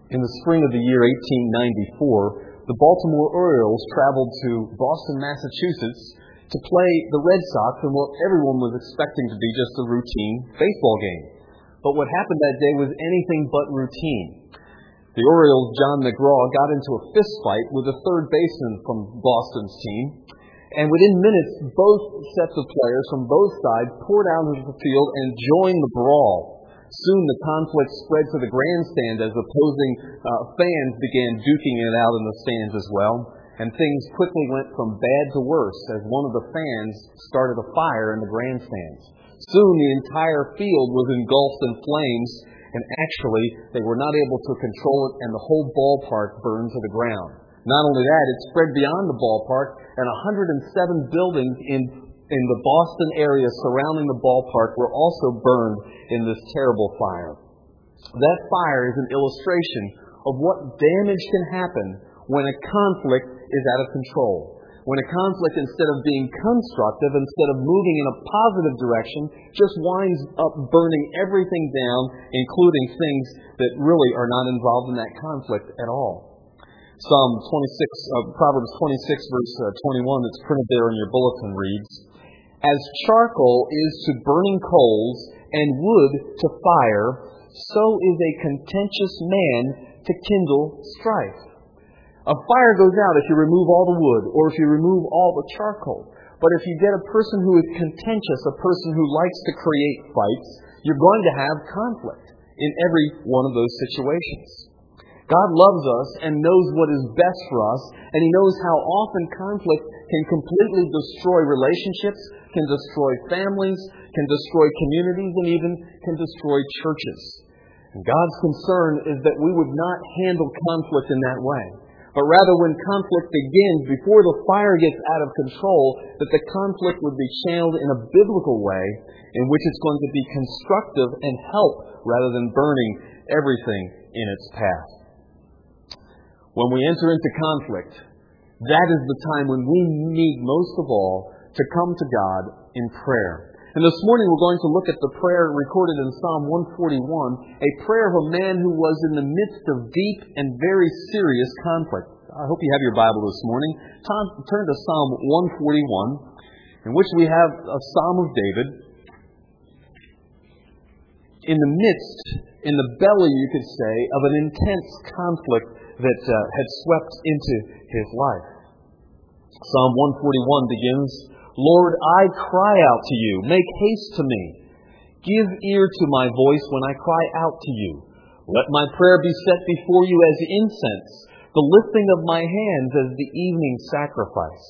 In the spring of the year 1894, the Baltimore Orioles traveled to Boston, Massachusetts to play the Red Sox in what everyone was expecting to be just a routine baseball game. But what happened that day was anything but routine. The Orioles' John McGraw got into a fist fight with a third baseman from Boston's team, and within minutes, both sets of players from both sides poured out into the field and joined the brawl. Soon the conflict spread to the grandstand as opposing fans began duking it out in the stands as well, and things quickly went from bad to worse as one of the fans started a fire in the grandstands. Soon the entire field was engulfed in flames, and actually they were not able to control it, and the whole ballpark burned to the ground. Not only that, it spread beyond the ballpark, and 107 buildings in the Boston area surrounding the ballpark were also burned in this terrible fire. That fire is an illustration of what damage can happen when a conflict is out of control. When a conflict, instead of being constructive, instead of moving in a positive direction, just winds up burning everything down, including things that really are not involved in that conflict at all. Proverbs 26, verse 21, that's printed there in your bulletin reads, "As charcoal is to burning coals and wood to fire, so is a contentious man to kindle strife." A fire goes out if you remove all the wood or if you remove all the charcoal. But if you get a person who is contentious, a person who likes to create fights, you're going to have conflict in every one of those situations. God loves us and knows what is best for us, and He knows how often conflict can completely destroy relationships, can destroy families, can destroy communities, and even can destroy churches. And God's concern is that we would not handle conflict in that way, but rather when conflict begins, before the fire gets out of control, that the conflict would be channeled in a biblical way in which it's going to be constructive and help rather than burning everything in its path. When we enter into conflict, that is the time when we need most of all to come to God in prayer. And this morning we're going to look at the prayer recorded in Psalm 141, a prayer of a man who was in the midst of deep and very serious conflict. I hope you have your Bible this morning. Turn to Psalm 141, in which we have a Psalm of David. In the midst, in the belly, you could say, of an intense conflict that had swept into his life. Psalm 141 begins, "Lord, I cry out to you. Make haste to me. Give ear to my voice when I cry out to you. Let my prayer be set before you as incense, the lifting of my hands as the evening sacrifice.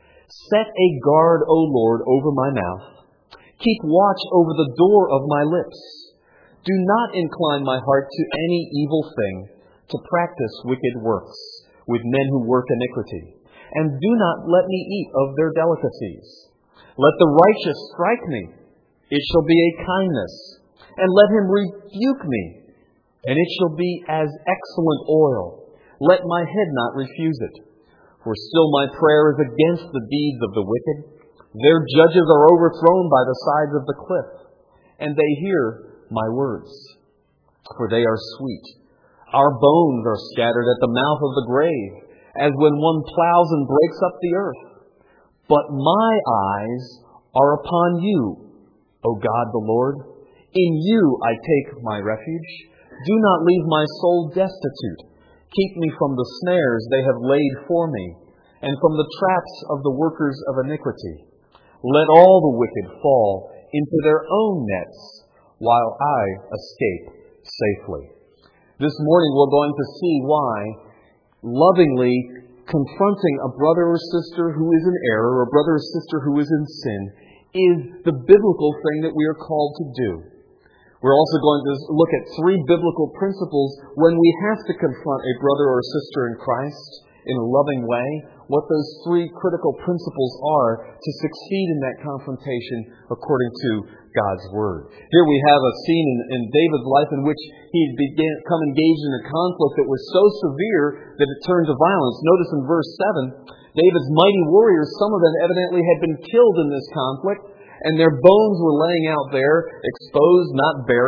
Set a guard, O Lord, over my mouth. Keep watch over the door of my lips. Do not incline my heart to any evil thing, to practice wicked works with men who work iniquity. And do not let me eat of their delicacies. Let the righteous strike me. It shall be a kindness. And let him rebuke me. And it shall be as excellent oil. Let my head not refuse it. For still my prayer is against the deeds of the wicked. Their judges are overthrown by the sides of the cliff. And they hear my words. For they are sweet. Our bones are scattered at the mouth of the grave, as when one plows and breaks up the earth. But my eyes are upon you, O God the Lord. In you I take my refuge. Do not leave my soul destitute. Keep me from the snares they have laid for me, and from the traps of the workers of iniquity. Let all the wicked fall into their own nets, while I escape safely." This morning we're going to see why lovingly confronting a brother or sister who is in error, or a brother or sister who is in sin, is the biblical thing that we are called to do. We're also going to look at three biblical principles when we have to confront a brother or sister in Christ in a loving way, what those three critical principles are to succeed in that confrontation according to God's Word. Here we have a scene in David's life in which he had become engaged in a conflict that was so severe that it turned to violence. Notice in verse 7, David's mighty warriors, some of them evidently had been killed in this conflict, and their bones were laying out there, exposed, not buried.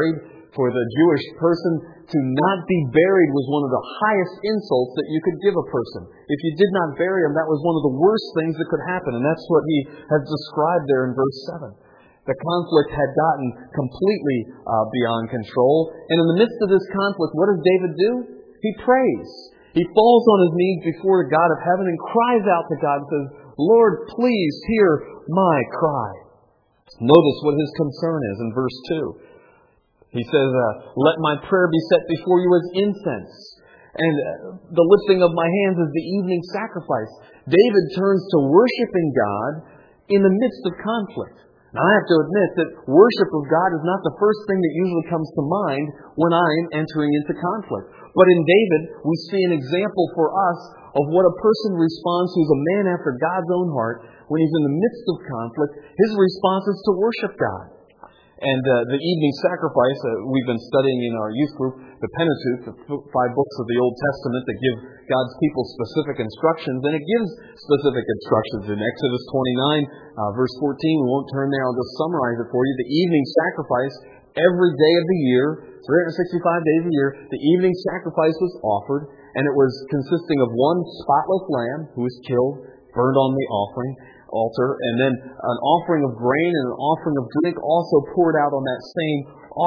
For the Jewish person to not be buried was one of the highest insults that you could give a person. If you did not bury him, that was one of the worst things that could happen. And that's what he has described there in verse 7. The conflict had gotten completely beyond control. And in the midst of this conflict, what does David do? He prays. He falls on his knees before the God of heaven and cries out to God and says, Lord, please hear my cry. Notice what his concern is in verse 2. He says, let my prayer be set before you as incense, and the lifting of my hands as the evening sacrifice. David turns to worshiping God in the midst of conflict. Now, I have to admit that worship of God is not the first thing that usually comes to mind when I'm entering into conflict. But in David, we see an example for us of what a person responds who's a man after God's own heart when he's in the midst of conflict. His response is to worship God. And the evening sacrifice, we've been studying in our youth group, the Pentateuch, the 5 books of the Old Testament that give God's people specific instructions. And it gives specific instructions in Exodus 29, verse 14. We won't turn there. I'll just summarize it for you. The evening sacrifice, every day of the year, 365 days a year, the evening sacrifice was offered. And it was consisting of one spotless lamb who was killed, burned on the altar, and then an offering of grain and an offering of drink also poured out on that same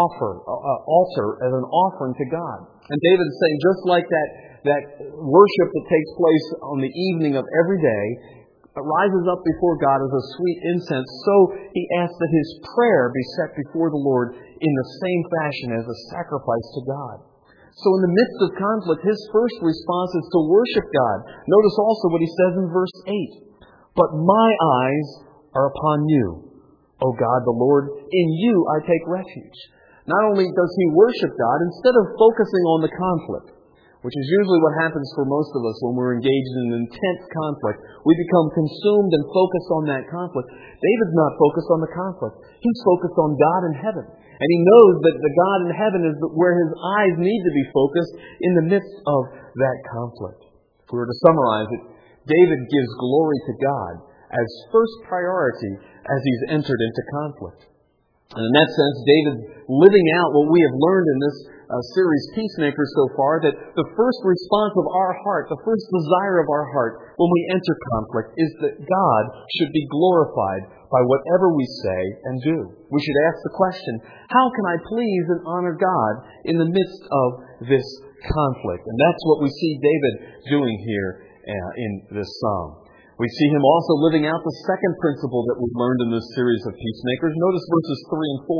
altar as an offering to God. And David is saying, just like that worship that takes place on the evening of every day rises up before God as a sweet incense, so he asks that his prayer be set before the Lord in the same fashion as a sacrifice to God. So in the midst of conflict, his first response is to worship God. Notice also what he says in verse 8. But my eyes are upon you, O God the Lord. In you I take refuge. Not only does he worship God, instead of focusing on the conflict, which is usually what happens for most of us when we're engaged in an intense conflict, we become consumed and focused on that conflict. David's not focused on the conflict. He's focused on God in heaven. And he knows that the God in heaven is where his eyes need to be focused in the midst of that conflict. If we were to summarize it, David gives glory to God as first priority as he's entered into conflict. And in that sense, David's living out what we have learned in this series, Peacemakers, so far, that the first response of our heart, the first desire of our heart when we enter conflict is that God should be glorified by whatever we say and do. We should ask the question, how can I please and honor God in the midst of this conflict? And that's what we see David doing here in this psalm. We see him also living out the second principle that we've learned in this series of Peacemakers. Notice verses 3 and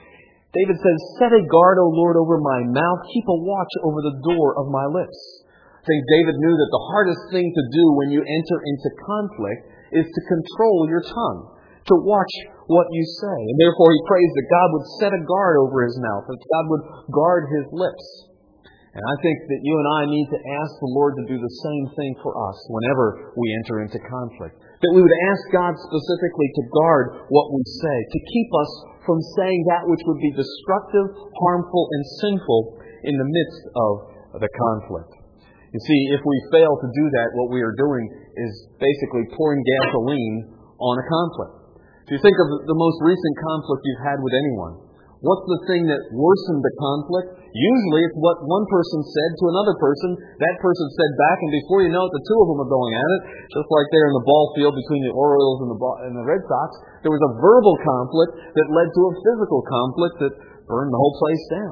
4. David says, set a guard, O Lord, over my mouth. Keep a watch over the door of my lips. I think David knew that the hardest thing to do when you enter into conflict is to control your tongue, to watch what you say. And therefore he prays that God would set a guard over his mouth, that God would guard his lips. And I think that you and I need to ask the Lord to do the same thing for us whenever we enter into conflict. That we would ask God specifically to guard what we say, to keep us from saying that which would be destructive, harmful, and sinful in the midst of the conflict. You see, if we fail to do that, what we are doing is basically pouring gasoline on a conflict. If you think of the most recent conflict you've had with anyone, what's the thing that worsened the conflict? Usually it's what one person said to another person, that person said back, and before you know it, the two of them are going at it. Just like there in the ball field between the Orioles and the Red Sox, there was a verbal conflict that led to a physical conflict that burned the whole place down.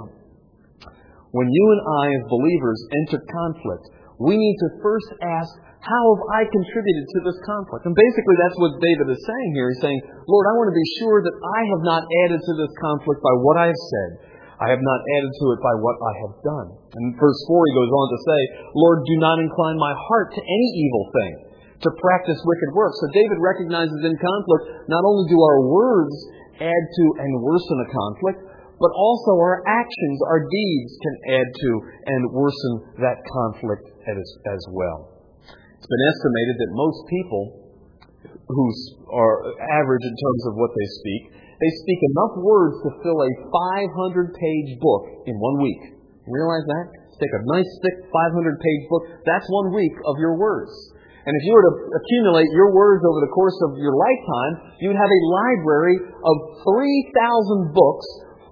When you and I as believers enter conflict, we need to first ask, how have I contributed to this conflict? And basically that's what David is saying here. He's saying, Lord, I want to be sure that I have not added to this conflict by what I have said. I have not added to it by what I have done. And in verse 4 he goes on to say, Lord, do not incline my heart to any evil thing, to practice wicked works. So David recognizes in conflict, not only do our words add to and worsen a conflict, but also our actions, our deeds can add to and worsen that conflict as well. It's been estimated that most people who are average in terms of what they speak enough words to fill a 500-page book in 1 week. You realize that? Take a nice, thick 500-page book. That's 1 week of your words. And if you were to accumulate your words over the course of your lifetime, you would have a library of 3,000 books,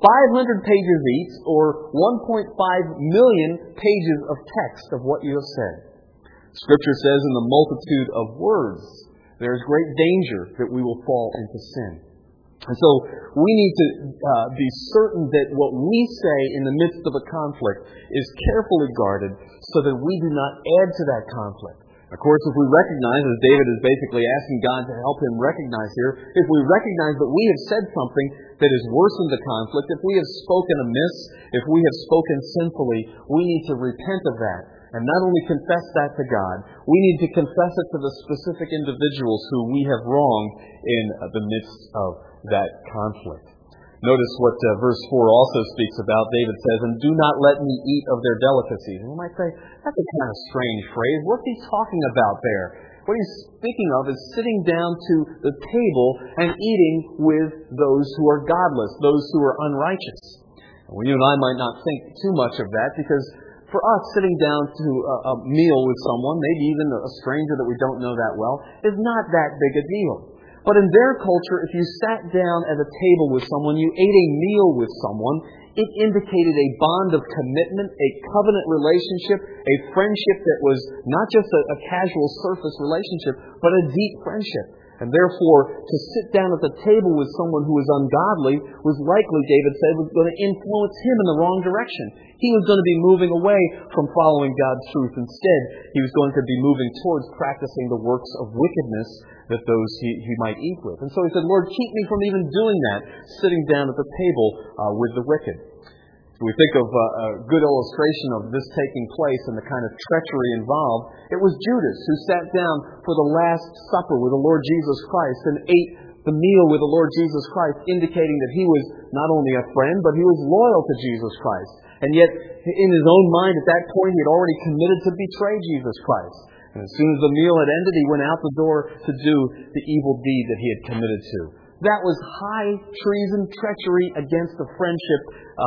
500 pages each, or 1.5 million pages of text of what you have said. Scripture says, in the multitude of words, there is great danger that we will fall into sin. And so we need to be certain that what we say in the midst of a conflict is carefully guarded so that we do not add to that conflict. Of course, if we recognize, as David is basically asking God to help him recognize here, if we recognize that we have said something that has worsened the conflict, if we have spoken amiss, if we have spoken sinfully, we need to repent of that. And not only confess that to God, we need to confess it to the specific individuals who we have wronged in the midst of that conflict. Notice what verse 4 also speaks about. David says, "And do not let me eat of their delicacies." And we might say, that's a kind of strange phrase. What's he talking about there? What he's speaking of is sitting down to the table and eating with those who are godless, those who are unrighteous. Well, you and I might not think too much of that, because for us, sitting down to a meal with someone, maybe even a stranger that we don't know that well, is not that big a deal. But in their culture, if you sat down at a table with someone, you ate a meal with someone, it indicated a bond of commitment, a covenant relationship, a friendship that was not just a casual surface relationship, but a deep friendship. And therefore, to sit down at the table with someone who was ungodly was likely, David said, was going to influence him in the wrong direction. He was going to be moving away from following God's truth. Instead, he was going to be moving towards practicing the works of wickedness that those he might eat with. And so he said, Lord, keep me from even doing that, sitting down at the table with the wicked. We think of a good illustration of this taking place and the kind of treachery involved. It was Judas who sat down for the Last Supper with the Lord Jesus Christ and ate the meal with the Lord Jesus Christ, indicating that he was not only a friend, but he was loyal to Jesus Christ. And yet, in his own mind at that point, he had already committed to betray Jesus Christ. And as soon as the meal had ended, he went out the door to do the evil deed that he had committed to. That was high treason, treachery against the friendship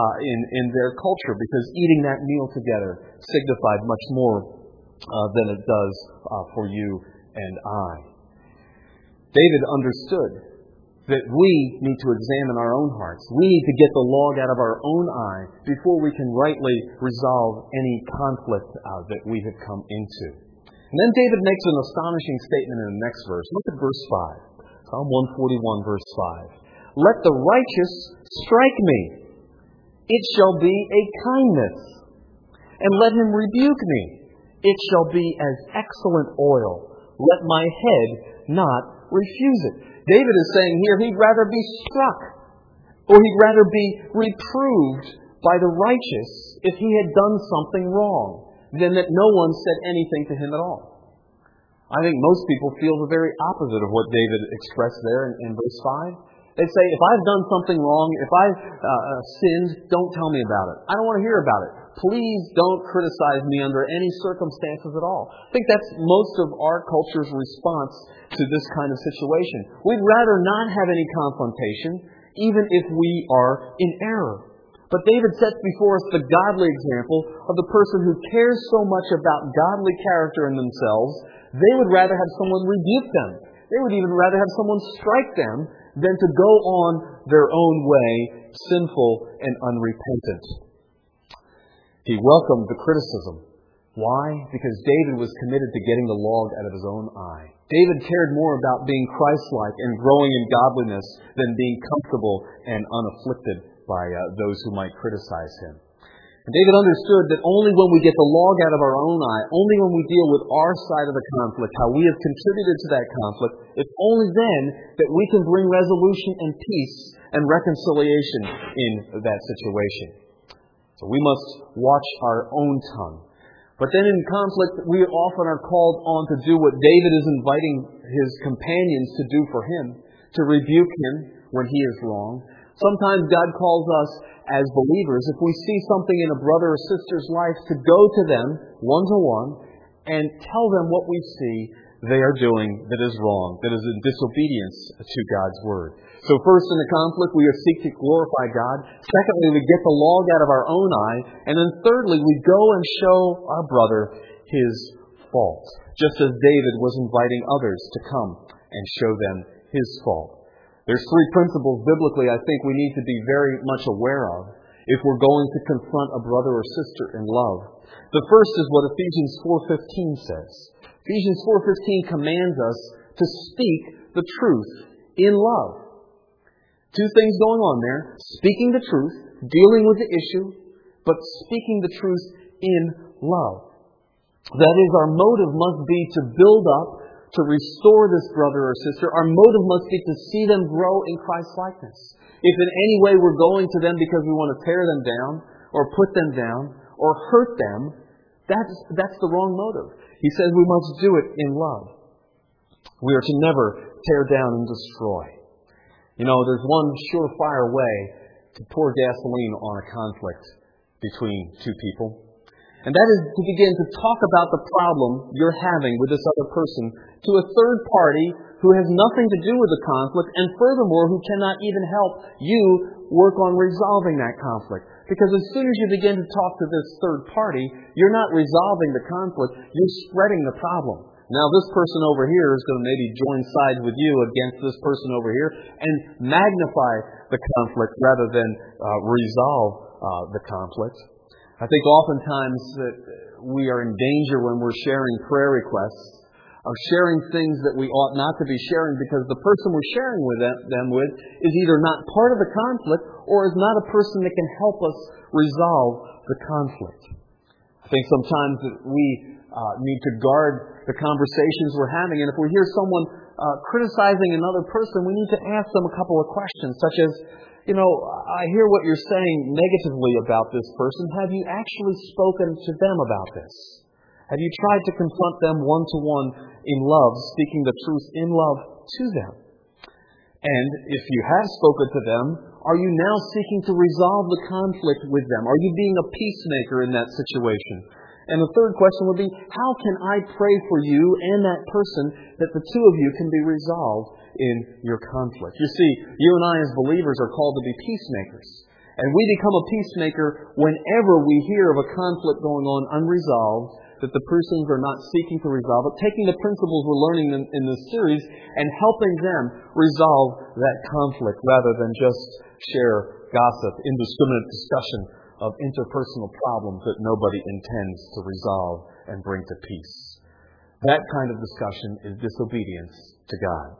in their culture, because eating that meal together signified much more than it does for you and I. David understood that we need to examine our own hearts. We need to get the log out of our own eye before we can rightly resolve any conflict that we have come into. And then David makes an astonishing statement in the next verse. Look at verse 5. Psalm 141, verse 5. "Let the righteous strike me. It shall be a kindness. And let him rebuke me. It shall be as excellent oil. Let my head not refuse it." David is saying here he'd rather be struck, or he'd rather be reproved by the righteous if he had done something wrong, than that no one said anything to him at all. I think most people feel the very opposite of what David expressed there in verse 5. They say, if I've done something wrong, if I've sinned, don't tell me about it. I don't want to hear about it. Please don't criticize me under any circumstances at all. I think that's most of our culture's response to this kind of situation. We'd rather not have any confrontation, even if we are in error. But David sets before us the godly example of the person who cares so much about godly character in themselves, they would rather have someone rebuke them. They would even rather have someone strike them than to go on their own way, sinful and unrepentant. He welcomed the criticism. Why? Because David was committed to getting the log out of his own eye. David cared more about being Christ-like and growing in godliness than being comfortable and unafflicted by those who might criticize him. And David understood that only when we get the log out of our own eye, only when we deal with our side of the conflict, how we have contributed to that conflict, it's only then that we can bring resolution and peace and reconciliation in that situation. So we must watch our own tongue. But then in conflict, we often are called on to do what David is inviting his companions to do for him, to rebuke him when he is wrong. Sometimes God calls us as believers, if we see something in a brother or sister's life, to go to them one-to-one and tell them what we see they are doing that is wrong, that is in disobedience to God's Word. So first in the conflict, we seek to glorify God. Secondly, we get the log out of our own eye. And then thirdly, we go and show our brother his fault, just as David was inviting others to come and show them his fault. There's three principles biblically I think we need to be very much aware of if we're going to confront a brother or sister in love. The first is what Ephesians 4:15 says. Ephesians 4:15 commands us to speak the truth in love. Two things going on there. Speaking the truth, dealing with the issue, but speaking the truth in love. That is, our motive must be to build up, to restore this brother or sister. Our motive must be to see them grow in Christ's likeness. If in any way we're going to them because we want to tear them down, or put them down, or hurt them, that's the wrong motive. He says we must do it in love. We are to never tear down and destroy. You know, there's one surefire way to pour gasoline on a conflict between two people. And that is to begin to talk about the problem you're having with this other person to a third party who has nothing to do with the conflict, and furthermore, who cannot even help you work on resolving that conflict. Because as soon as you begin to talk to this third party, you're not resolving the conflict, you're spreading the problem. Now this person over here is going to maybe join sides with you against this person over here and magnify the conflict rather than resolve the conflict. I think oftentimes that we are in danger when we're sharing prayer requests of sharing things that we ought not to be sharing because the person we're sharing with them with is either not part of the conflict or is not a person that can help us resolve the conflict. I think sometimes that we need to guard the conversations we're having, and if we hear someone criticizing another person, we need to ask them a couple of questions, such as, you know, I hear what you're saying negatively about this person. Have you actually spoken to them about this? Have you tried to confront them one-to-one in love, speaking the truth in love to them? And if you have spoken to them, are you now seeking to resolve the conflict with them? Are you being a peacemaker in that situation? And the third question would be, how can I pray for you and that person that the two of you can be resolved in your conflict? You see, you and I as believers are called to be peacemakers. And we become a peacemaker whenever we hear of a conflict going on unresolved, that the persons are not seeking to resolve it, taking the principles we're learning in this series and helping them resolve that conflict rather than just share gossip, indiscriminate discussion of interpersonal problems that nobody intends to resolve and bring to peace. That kind of discussion is disobedience to God.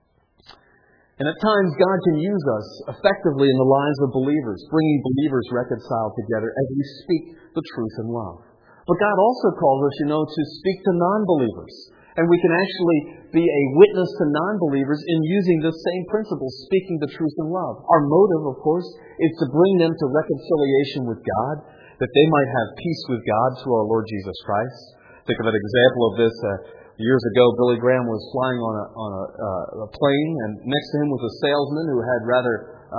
And at times, God can use us effectively in the lives of believers, bringing believers reconciled together as we speak the truth in love. But God also calls us, to speak to non-believers. And we can actually be a witness to non-believers in using the same principles, speaking the truth in love. Our motive, of course, is to bring them to reconciliation with God, that they might have peace with God through our Lord Jesus Christ. Think of an example of this. Years ago, Billy Graham was flying on a plane, and next to him was a salesman who had rather,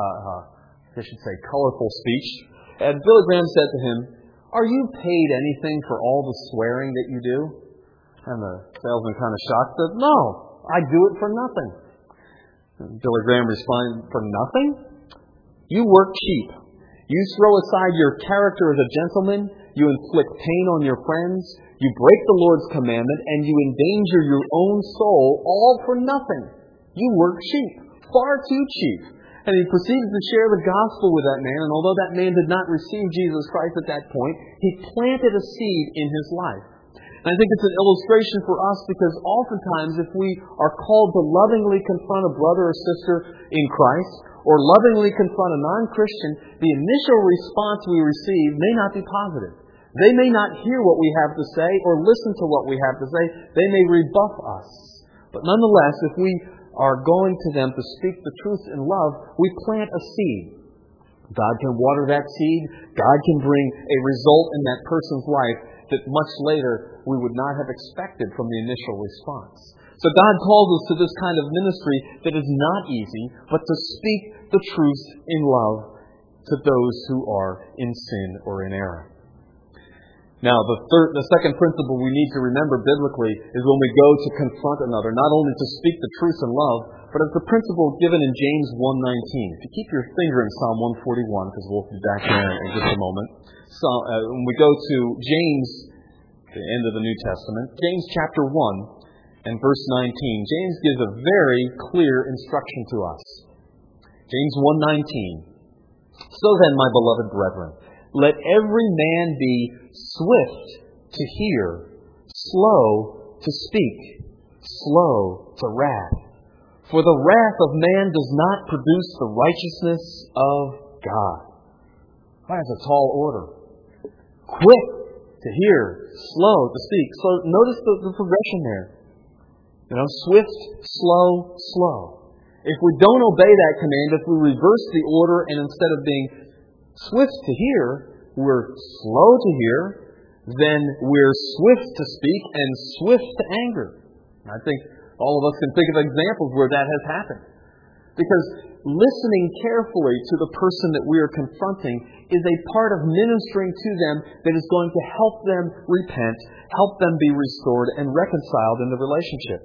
colorful speech. And Billy Graham said to him, "Are you paid anything for all the swearing that you do?" And the salesman kind of shocked, said, "No, I do it for nothing." And Billy Graham responded, "For nothing? You work cheap. You throw aside your character as a gentleman. You inflict pain on your friends. You break the Lord's commandment, and you endanger your own soul, all for nothing. You work cheap, far too cheap." And he proceeded to share the gospel with that man, and although that man did not receive Jesus Christ at that point, he planted a seed in his life. And I think it's an illustration for us because oftentimes if we are called to lovingly confront a brother or sister in Christ, or lovingly confront a non-Christian, the initial response we receive may not be positive. They may not hear what we have to say or listen to what we have to say. They may rebuff us. But nonetheless, if we are going to them to speak the truth in love, we plant a seed. God can water that seed. God can bring a result in that person's life that much later we would not have expected from the initial response. So God calls us to this kind of ministry that is not easy, but to speak the truth in love to those who are in sin or in error. Now, the second principle we need to remember biblically is when we go to confront another, not only to speak the truth in love, but it's the principle given in James 1:19. If you keep your finger in Psalm 141, because we'll be back there in just a moment. So when we go to James, the end of the New Testament, James chapter 1 and verse 19, James gives a very clear instruction to us. James 1:19. So then, my beloved brethren, let every man be swift to hear, slow to speak, slow to wrath. For the wrath of man does not produce the righteousness of God. That's a tall order. Quick to hear, slow to speak. So notice the progression there. Swift, slow, slow. If we don't obey that command, if we reverse the order and instead of being swift to hear, we're slow to hear, then we're swift to speak and swift to anger. I think all of us can think of examples where that has happened. Because listening carefully to the person that we are confronting is a part of ministering to them that is going to help them repent, help them be restored and reconciled in the relationship.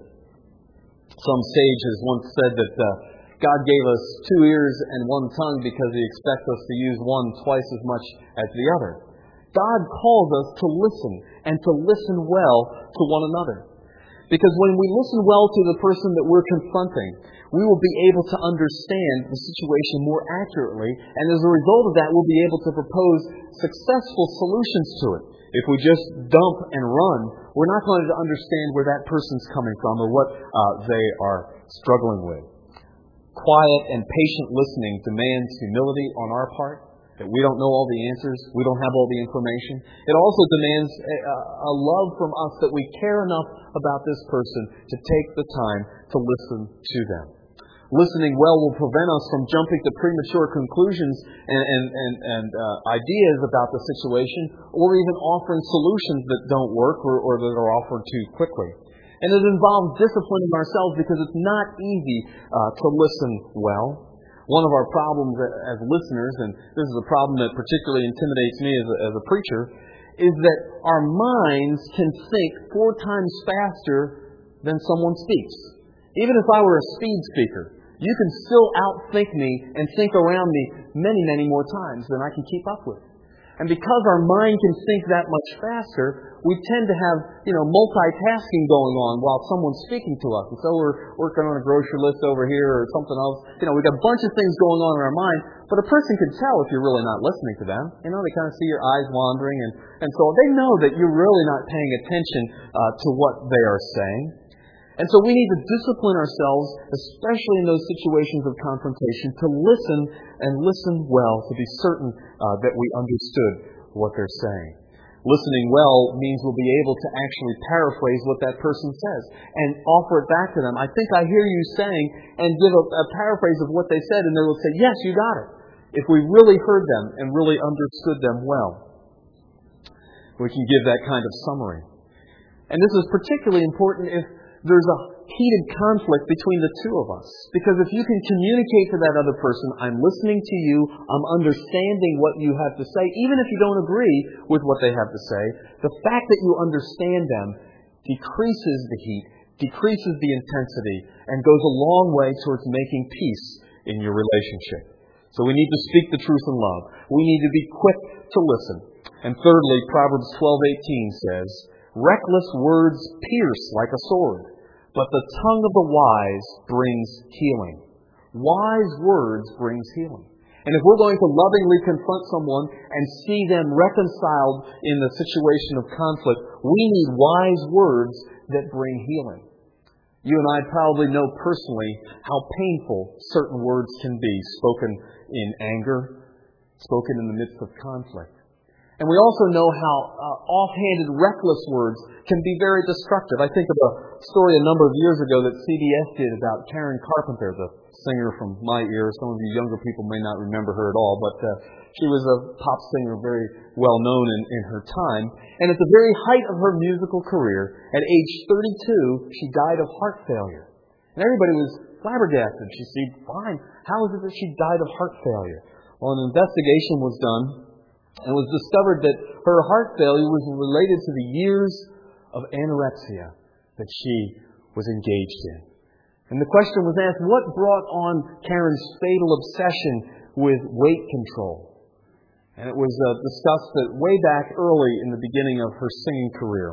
Some sage has once said that God gave us 2 ears and 1 tongue because He expects us to use one twice as much as the other. God calls us to listen and to listen well to one another. Because when we listen well to the person that we're confronting, we will be able to understand the situation more accurately, and as a result of that, we'll be able to propose successful solutions to it. If we just dump and run, we're not going to understand where that person's coming from or what they are struggling with. Quiet and patient listening demands humility on our part, that we don't know all the answers, we don't have all the information. It also demands a love from us that we care enough about this person to take the time to listen to them. Listening well will prevent us from jumping to premature conclusions and ideas about the situation, or even offering solutions that don't work or that are offered too quickly. And it involves disciplining ourselves because it's not easy to listen well. One of our problems as listeners, and this is a problem that particularly intimidates me as a preacher, is that our minds can think 4 times faster than someone speaks. Even if I were a speed speaker, you can still outthink me and think around me many, many more times than I can keep up with. And because our mind can think that much faster, we tend to have, multitasking going on while someone's speaking to us. And so we're working on a grocery list over here or something else. We've got a bunch of things going on in our mind, but a person can tell if you're really not listening to them. They kind of see your eyes wandering, and so they know that you're really not paying attention to what they are saying. And so we need to discipline ourselves, especially in those situations of confrontation, to listen and listen well, to be certain that we understood what they're saying. Listening well means we'll be able to actually paraphrase what that person says and offer it back to them. I think I hear you saying, and give a paraphrase of what they said, and they will say, yes, you got it. If we really heard them and really understood them well, we can give that kind of summary. And this is particularly important if there's a heated conflict between the two of us. Because if you can communicate to that other person, I'm listening to you, I'm understanding what you have to say, even if you don't agree with what they have to say, the fact that you understand them decreases the heat, decreases the intensity, and goes a long way towards making peace in your relationship. So we need to speak the truth in love. We need to be quick to listen. And thirdly, Proverbs 12:18 says, reckless words pierce like a sword, but the tongue of the wise brings healing. Wise words brings healing. And if we're going to lovingly confront someone and see them reconciled in the situation of conflict, we need wise words that bring healing. You and I probably know personally how painful certain words can be, spoken in anger, spoken in the midst of conflict. And we also know how offhanded, reckless words can be very destructive. I think of a story a number of years ago that CBS did about Karen Carpenter, the singer from my era. Some of you younger people may not remember her at all, but she was a pop singer, very well known in her time. And at the very height of her musical career, at age 32, she died of heart failure. And everybody was flabbergasted. She said, fine, how is it that she died of heart failure? Well, an investigation was done, and it was discovered that her heart failure was related to the years of anorexia that she was engaged in. And the question was asked, what brought on Karen's fatal obsession with weight control? And it was discussed that way back early in the beginning of her singing career,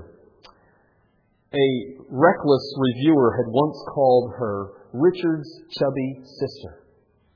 a reckless reviewer had once called her Richard's chubby sister.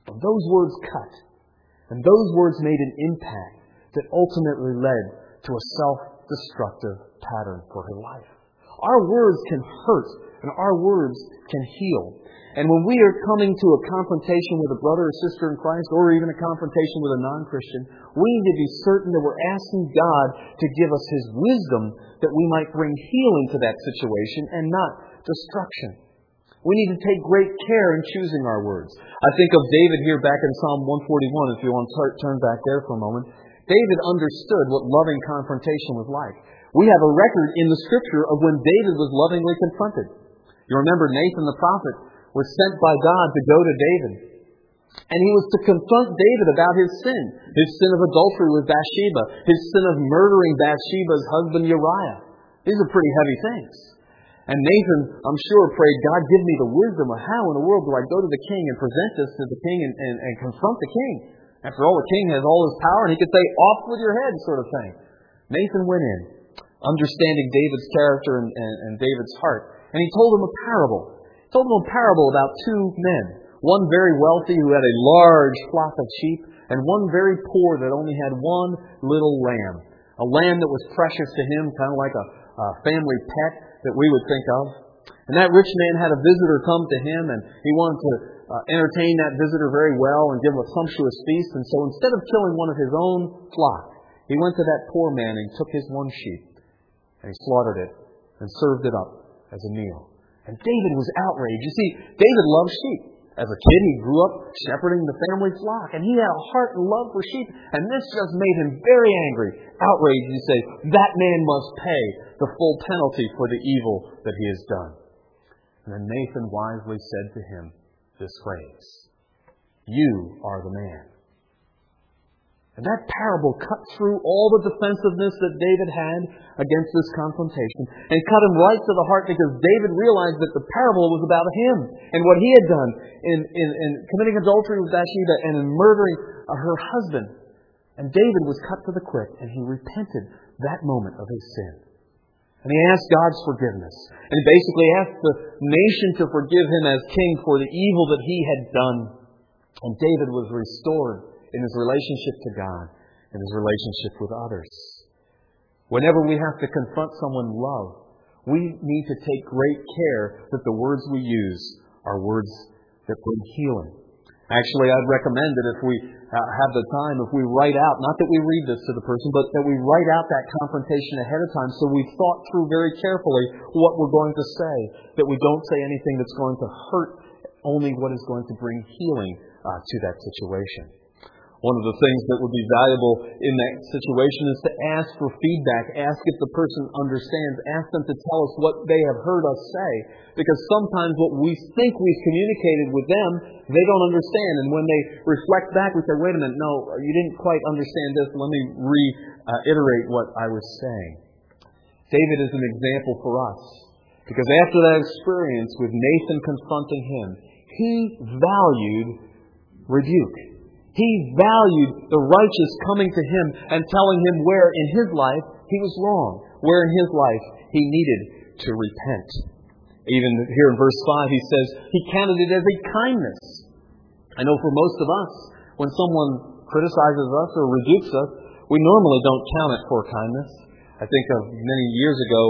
And those words cut. And those words made an impact that ultimately led to a self-destructive pattern for her life. Our words can hurt, and our words can heal. And when we are coming to a confrontation with a brother or sister in Christ, or even a confrontation with a non-Christian, we need to be certain that we're asking God to give us His wisdom that we might bring healing to that situation and not destruction. We need to take great care in choosing our words. I think of David here back in Psalm 141, if you want to turn back there for a moment. David understood what loving confrontation was like. We have a record in the Scripture of when David was lovingly confronted. You remember Nathan the prophet was sent by God to go to David. And he was to confront David about his sin of adultery with Bathsheba, his sin of murdering Bathsheba's husband Uriah. These are pretty heavy things. And Nathan, I'm sure, prayed, God, give me the wisdom of how in the world do I go to the king and present this to the king and confront the king. After all, the king has all his power and he could say, off with your head, sort of thing. Nathan went in, understanding David's character and David's heart, and he told him a parable. He told him a parable about two men. One very wealthy who had a large flock of sheep, and one very poor that only had one little lamb. A lamb that was precious to him, kind of like a family pet that we would think of. And that rich man had a visitor come to him, and he wanted to entertain that visitor very well and give him a sumptuous feast. And so instead of killing one of his own flock, he went to that poor man and took his one sheep, and he slaughtered it and served it up as a meal. And David was outraged. You see, David loved sheep. As a kid, he grew up shepherding the family flock, and he had a heart and love for sheep. And this just made him very angry, outraged. You say, that man must pay the full penalty for the evil that he has done. And then Nathan wisely said to him this phrase, you are the man. And that parable cut through all the defensiveness that David had against this confrontation and cut him right to the heart, because David realized that the parable was about him and what he had done in committing adultery with Bathsheba and in murdering her husband. And David was cut to the quick, and he repented that moment of his sin. And he asked God's forgiveness. And he basically asked the nation to forgive him as king for the evil that he had done. And David was restored in his relationship to God and his relationship with others. Whenever we have to confront someone in love, we need to take great care that the words we use are words that bring healing. Actually, I'd recommend that if we have the time, if we write out, not that we read this to the person, but that we write out that confrontation ahead of time so we've thought through very carefully what we're going to say, that we don't say anything that's going to hurt, only what is going to bring healing to that situation. One of the things that would be valuable in that situation is to ask for feedback. Ask if the person understands. Ask them to tell us what they have heard us say. Because sometimes what we think we've communicated with them, they don't understand. And when they reflect back, we say, wait a minute, no, you didn't quite understand this. Let me reiterate what I was saying. David is an example for us. Because after that experience with Nathan confronting him, he valued rebuke. He valued the righteous coming to him and telling him where in his life he was wrong, where in his life he needed to repent. Even here in verse 5 he says he counted it as a kindness. I know for most of us, when someone criticizes us or rebukes us, we normally don't count it for kindness. I think of many years ago,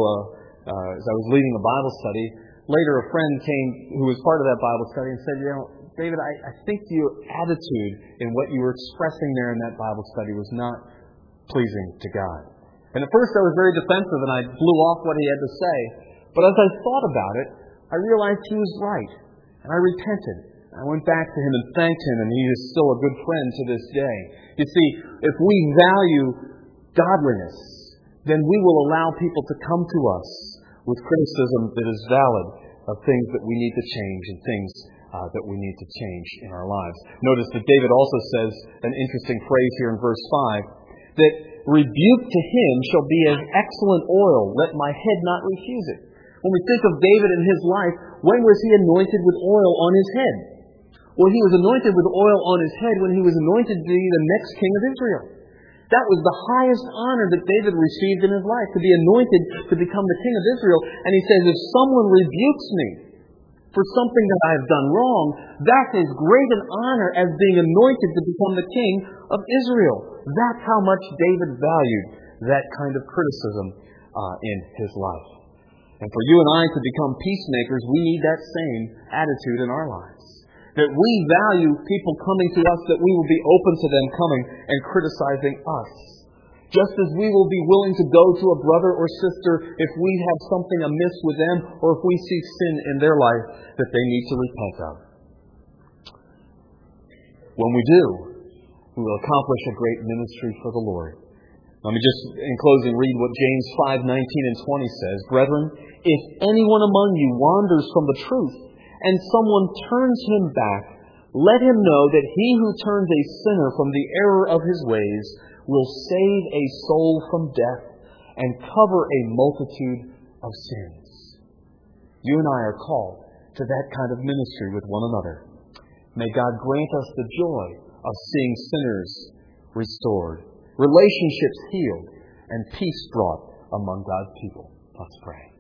as I was leading a Bible study, later a friend came who was part of that Bible study and said, David, I think your attitude in what you were expressing there in that Bible study was not pleasing to God. And at first I was very defensive and I blew off what he had to say. But as I thought about it, I realized he was right. And I repented. I went back to him and thanked him, and he is still a good friend to this day. You see, if we value godliness, then we will allow people to come to us with criticism that is valid of things that we need to change and things that we need to change in our lives. Notice that David also says an interesting phrase here in verse 5, that rebuke to him shall be as excellent oil, let my head not refuse it. When we think of David in his life, when was he anointed with oil on his head? Well, he was anointed with oil on his head when he was anointed to be the next king of Israel. That was the highest honor that David received in his life, to be anointed to become the king of Israel. And he says, if someone rebukes me, for something that I have done wrong, that's as great an honor as being anointed to become the king of Israel. That's how much David valued that kind of criticism in his life. And for you and I to become peacemakers, we need that same attitude in our lives. That we value people coming to us, that we will be open to them coming and criticizing us. Just as we will be willing to go to a brother or sister if we have something amiss with them or if we see sin in their life that they need to repent of. When we do, we will accomplish a great ministry for the Lord. Let me just, in closing, read what James 5:19 and 20 says. Brethren, if anyone among you wanders from the truth and someone turns him back, let him know that he who turns a sinner from the error of his ways will save a soul from death and cover a multitude of sins. You and I are called to that kind of ministry with one another. May God grant us the joy of seeing sinners restored, relationships healed, and peace brought among God's people. Let's pray.